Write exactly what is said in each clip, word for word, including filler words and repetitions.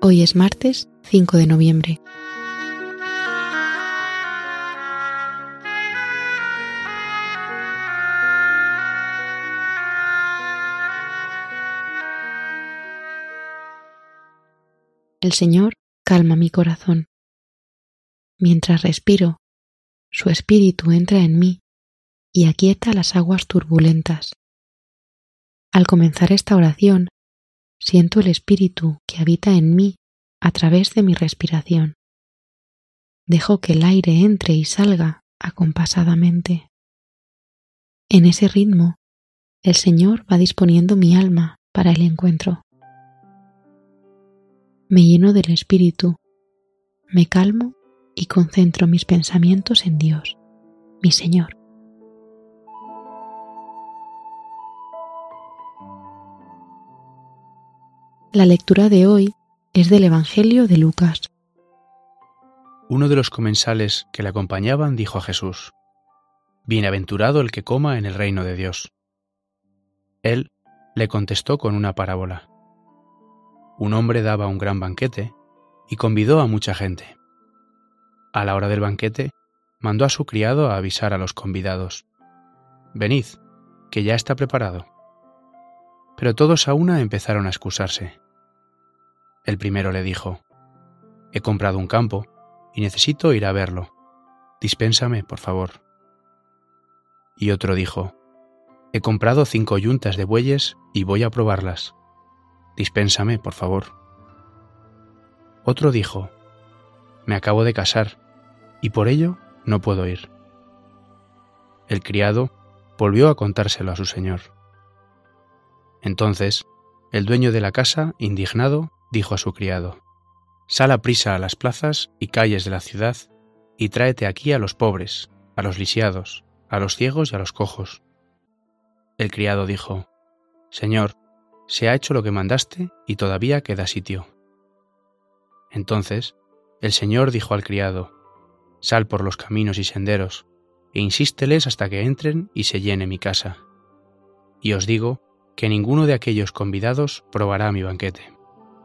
Hoy es martes cinco de noviembre. El Señor calma mi corazón. Mientras respiro, su espíritu entra en mí y aquieta las aguas turbulentas. Al comenzar esta oración, siento el espíritu que habita en mí a través de mi respiración. Dejo que el aire entre y salga acompasadamente. En ese ritmo, el Señor va disponiendo mi alma para el encuentro. Me lleno del espíritu, me calmo y concentro mis pensamientos en Dios, mi Señor. La lectura de hoy es del Evangelio de Lucas. Uno de los comensales que le acompañaban dijo a Jesús: «Bienaventurado el que coma en el reino de Dios». Él le contestó con una parábola. Un hombre daba un gran banquete y convidó a mucha gente. A la hora del banquete, mandó a su criado a avisar a los convidados: «Venid, que ya está preparado». Pero todos a una empezaron a excusarse. El primero le dijo: «He comprado un campo y necesito ir a verlo. Dispénsame, por favor». Y otro dijo: «He comprado cinco yuntas de bueyes y voy a probarlas. Dispénsame, por favor». Otro dijo: «Me acabo de casar y por ello no puedo ir». El criado volvió a contárselo a su señor. Entonces, el dueño de la casa, indignado, dijo a su criado: «Sal aprisa a las plazas y calles de la ciudad y tráete aquí a los pobres, a los lisiados, a los ciegos y a los cojos». El criado dijo: «Señor, se ha hecho lo que mandaste y todavía queda sitio». Entonces, el señor dijo al criado: «Sal por los caminos y senderos e insísteles hasta que entren y se llene mi casa. Y os digo que ninguno de aquellos convidados probará mi banquete».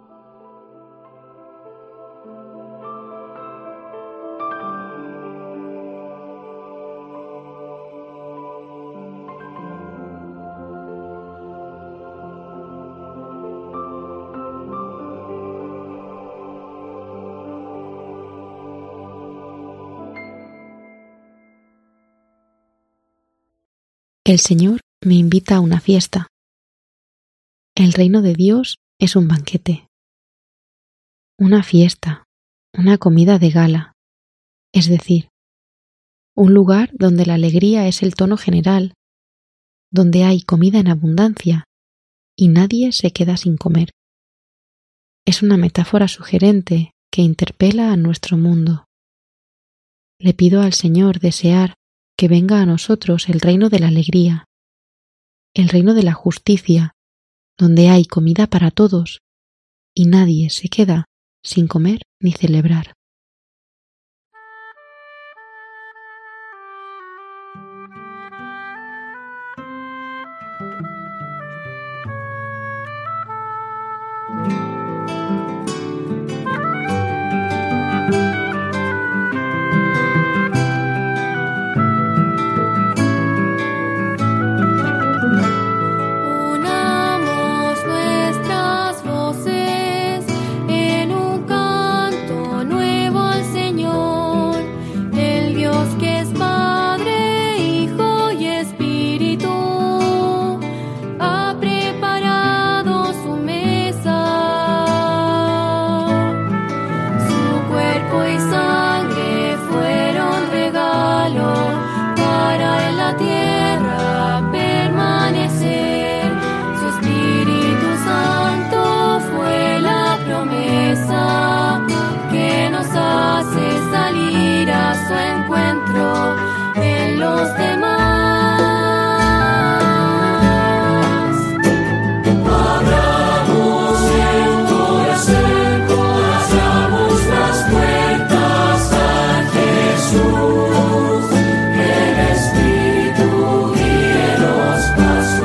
El Señor me invita a una fiesta. El reino de Dios es un banquete, una fiesta, una comida de gala, es decir, un lugar donde la alegría es el tono general, donde hay comida en abundancia y nadie se queda sin comer. Es una metáfora sugerente que interpela a nuestro mundo. Le pido al Señor desear que venga a nosotros el reino de la alegría, el reino de la justicia, donde hay comida para todos y nadie se queda sin comer ni celebrar.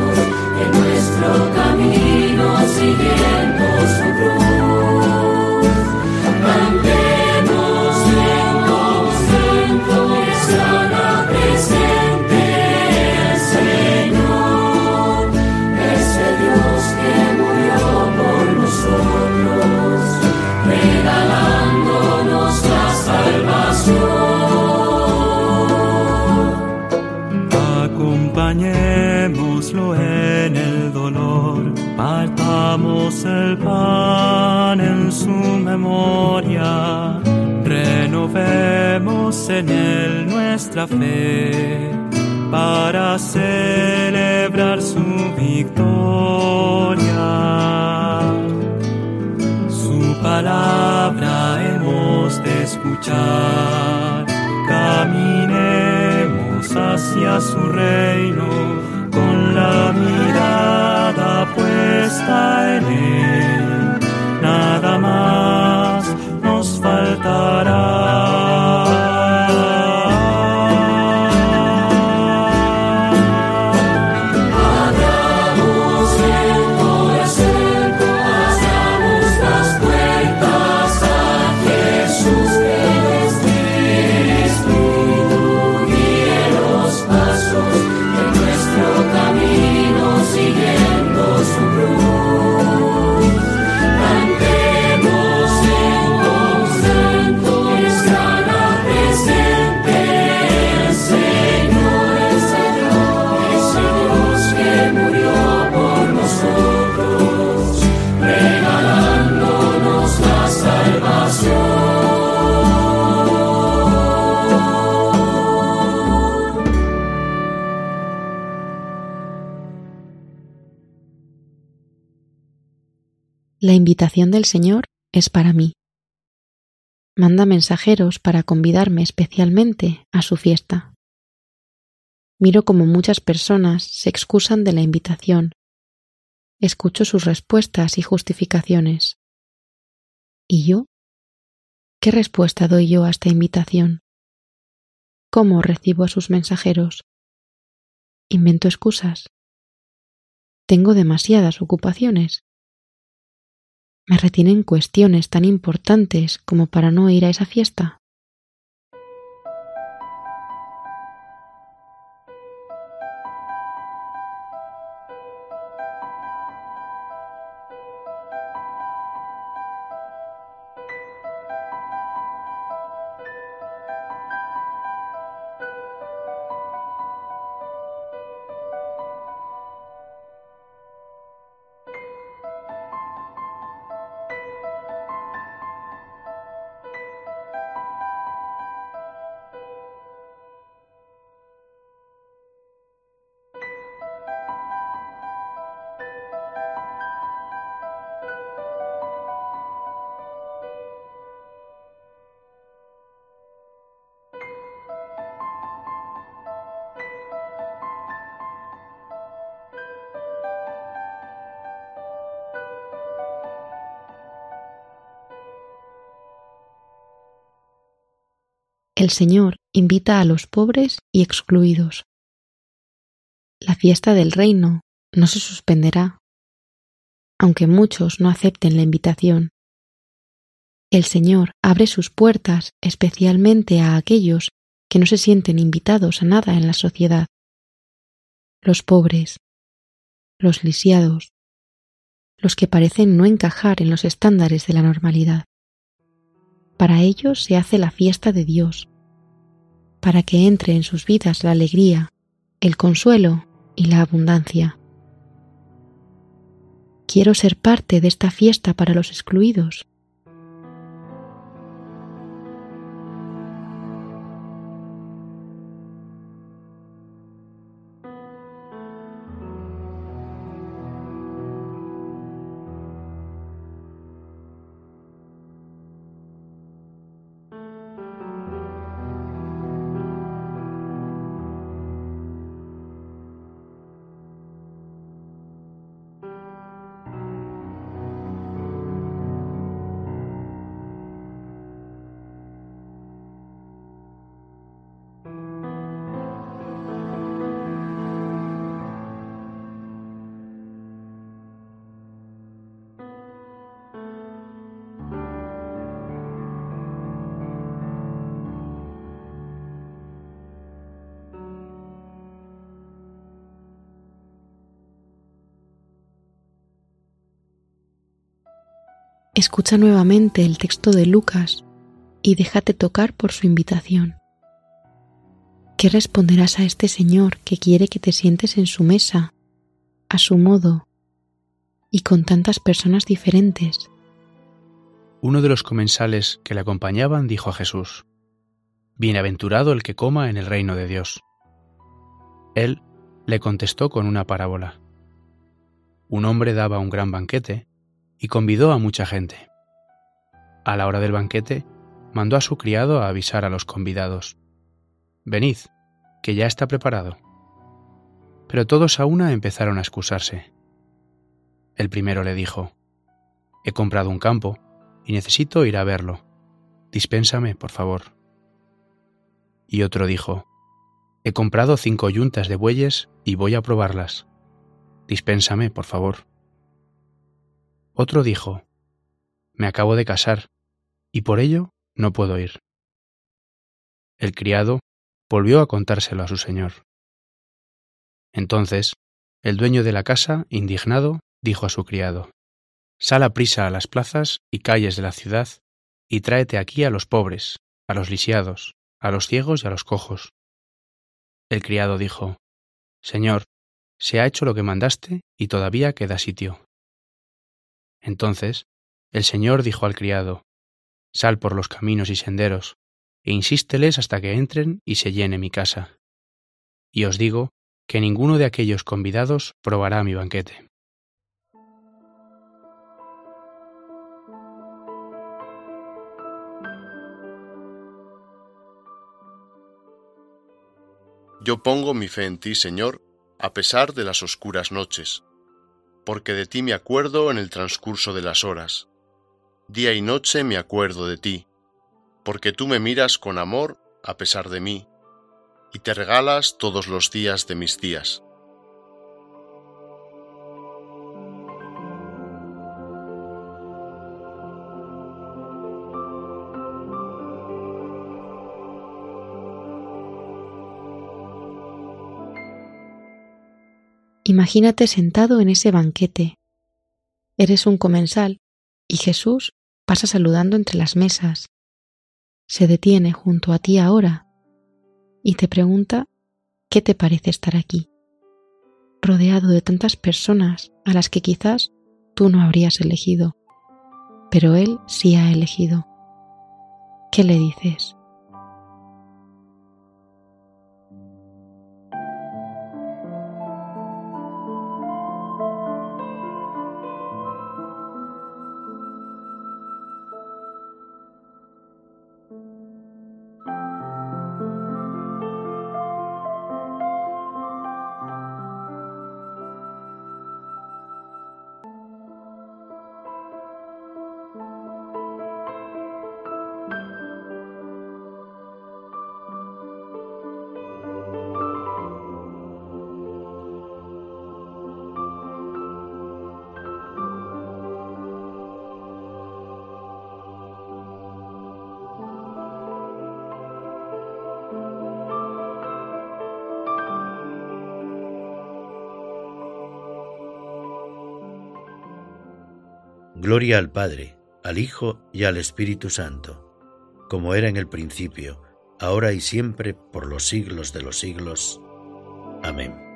Camino siguiendo su cruz. Comamos el pan en su memoria, renovemos en él nuestra fe, para celebrar su victoria. Su palabra hemos de escuchar, caminemos hacia su reino, con la mirada puesta en él, nada más nos faltará. La invitación del Señor es para mí. Manda mensajeros para convidarme especialmente a su fiesta. Miro cómo muchas personas se excusan de la invitación. Escucho sus respuestas y justificaciones. ¿Y yo? ¿Qué respuesta doy yo a esta invitación? ¿Cómo recibo a sus mensajeros? ¿Invento excusas? ¿Tengo demasiadas ocupaciones? ¿Me retienen cuestiones tan importantes como para no ir a esa fiesta? El Señor invita a los pobres y excluidos. La fiesta del reino no se suspenderá, aunque muchos no acepten la invitación. El Señor abre sus puertas especialmente a aquellos que no se sienten invitados a nada en la sociedad. Los pobres, los lisiados, los que parecen no encajar en los estándares de la normalidad. Para ellos se hace la fiesta de Dios, para que entre en sus vidas la alegría, el consuelo y la abundancia. Quiero ser parte de esta fiesta para los excluidos. Escucha nuevamente el texto de Lucas y déjate tocar por su invitación. ¿Qué responderás a este Señor que quiere que te sientes en su mesa, a su modo, y con tantas personas diferentes? Uno de los comensales que le acompañaban dijo a Jesús: Bienaventurado el que coma en el reino de Dios. Él le contestó con una parábola. Un hombre daba un gran banquete y convidó a mucha gente. A la hora del banquete, mandó a su criado a avisar a los convidados: Venid, que ya está preparado. Pero todos a una empezaron a excusarse. El primero le dijo: He comprado un campo y necesito ir a verlo. Dispénsame, por favor. Y otro dijo: He comprado cinco yuntas de bueyes y voy a probarlas. Dispénsame, por favor. Otro dijo: Me acabo de casar y por ello no puedo ir. El criado volvió a contárselo a su señor. Entonces, el dueño de la casa, indignado, dijo a su criado: Sal aprisa a las plazas y calles de la ciudad y tráete aquí a los pobres, a los lisiados, a los ciegos y a los cojos. El criado dijo: Señor, se ha hecho lo que mandaste y todavía queda sitio. Entonces, el señor dijo al criado: Sal por los caminos y senderos, e insísteles hasta que entren y se llene mi casa. Y os digo que ninguno de aquellos convidados probará mi banquete. Yo pongo mi fe en ti, Señor, a pesar de las oscuras noches, porque de ti me acuerdo en el transcurso de las horas. Día y noche me acuerdo de ti, porque tú me miras con amor a pesar de mí, y te regalas todos los días de mis días. Imagínate sentado en ese banquete. Eres un comensal y Jesús pasa saludando entre las mesas. Se detiene junto a ti ahora y te pregunta: ¿qué te parece estar aquí? Rodeado de tantas personas a las que quizás tú no habrías elegido, pero Él sí ha elegido. ¿Qué le dices? Gloria al Padre, al Hijo y al Espíritu Santo, como era en el principio, ahora y siempre, por los siglos de los siglos. Amén.